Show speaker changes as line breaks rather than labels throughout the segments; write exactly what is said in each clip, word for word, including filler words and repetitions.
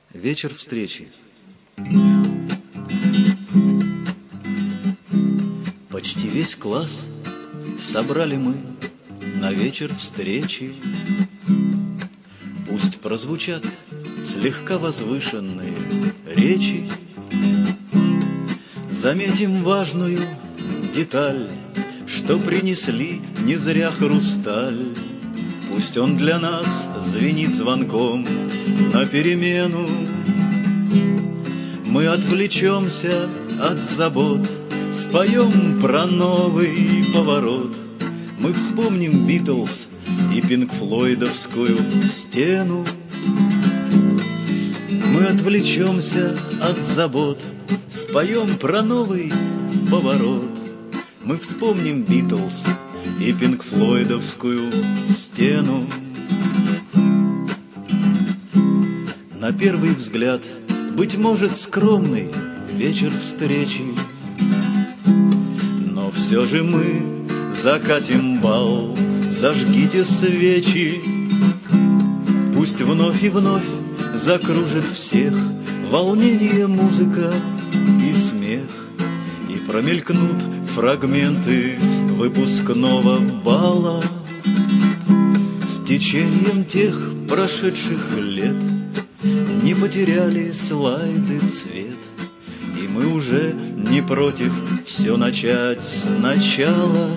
Вечер встречи. Почти весь класс собрали мы на вечер встречи. Пусть прозвучат слегка возвышенные речи. Заметим важную деталь, что принесли не зря хрусталь. Пусть он для нас звенит звонком на перемену. Мы отвлечемся от забот, споем про новый поворот. Мы вспомним Битлз и пинк-флойдовскую стену. Мы отвлечемся от забот, споем про новый поворот. Мы вспомним Битлз и пинк-флойдовскую стену. На первый взгляд, быть может, скромный вечер встречи, но все же мы закатим бал, зажгите свечи. Пусть вновь и вновь закружит всех волнение, музыка и смех, и промелькнут фрагменты выпускного бала. С течением тех прошедших лет не потеряли слайды цвет, и мы уже не против все начать сначала.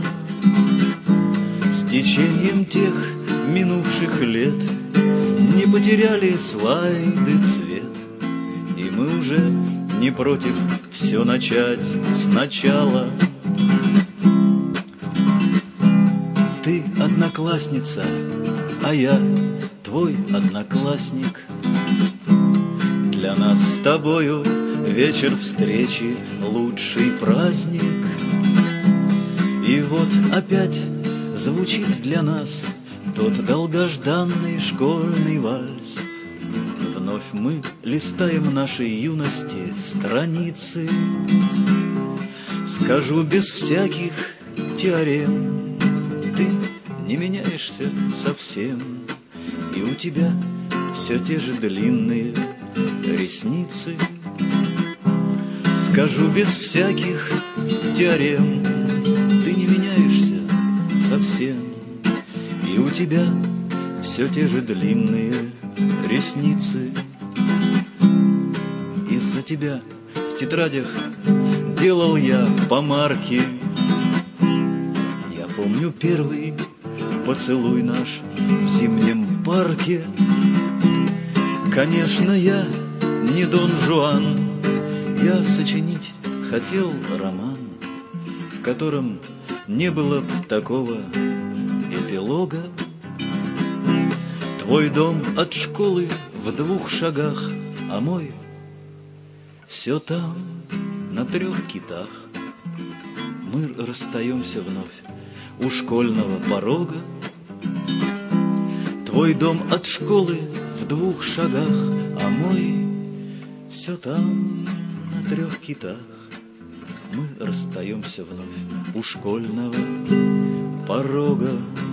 С течением тех минувших лет не потеряли слайды цвет, и мы уже не против все начать сначала. Ты одноклассница, а я твой одноклассник. Для нас с тобою вечер встречи — лучший праздник. И вот опять звучит для нас тот долгожданный школьный вальс. Вновь мы листаем нашей юности страницы. Скажу без всяких теорем, ты не меняешься совсем, и у тебя все те же длинные ресницы. Скажу без всяких теорем, ты не меняешься совсем, и у тебя все те же длинные ресницы. Из-за тебя в тетрадях делал я помарки. Я помню первый поцелуй наш в зимнем парке. Конечно, я не Дон Жуан, я сочинить хотел роман, в котором не было б такого эпилога. Твой дом от школы в двух шагах, а мой все там, на трех китах. Мы расстаемся вновь у школьного порога. Твой дом от школы в двух шагах, а мой все там, на трех китах. Мы расстаемся вновь у школьного порога.